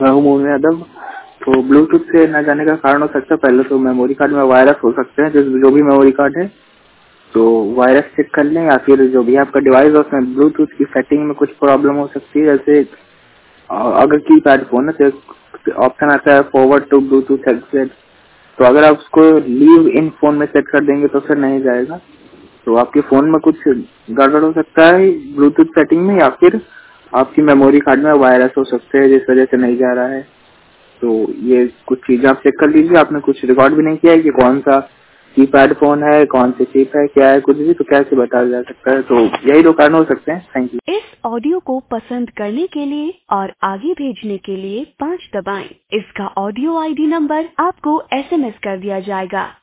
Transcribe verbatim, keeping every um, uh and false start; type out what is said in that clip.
मैं हूँ मोहन यादव। तो ब्लूटूथ से न जाने का कारण हो सकता है, पहले तो मेमोरी कार्ड में वायरस हो सकते हैं, जो जो भी मेमोरी कार्ड है तो वायरस चेक कर लें, या फिर जो भी आपका डिवाइस है उसमें ब्लूटूथ की सेटिंग में कुछ प्रॉब्लम हो सकती है। जैसे अ, अगर की पैड फोन है तो ऑप्शन आता है फॉरवर्ड टू ब्लूटूथ एक्सेट, तो अगर आप उसको लीव इन फोन में सेट कर देंगे तो फिर नहीं जाएगा। तो आपके फोन में कुछ गड़बड़ हो सकता है ब्लूटूथ सेटिंग में, या फिर आपकी मेमोरी कार्ड में वायरस हो सकते हैं जिस वजह से नहीं जा रहा है। तो ये कुछ चीजें आप चेक कर लीजिए। आपने कुछ रिकॉर्ड भी नहीं किया है कि कौन सा कीपैड फोन है, कौन सी चिप है, क्या है, कुछ भी तो कैसे बताया जा सकता है। तो यही दो कारण हो सकते हैं। Thank you. इस ऑडियो को पसंद करने के लिए और आगे भेजने के लिए पाँच दबाएं। इसका ऑडियो आईडी नंबर आपको एसएमएस कर दिया जाएगा।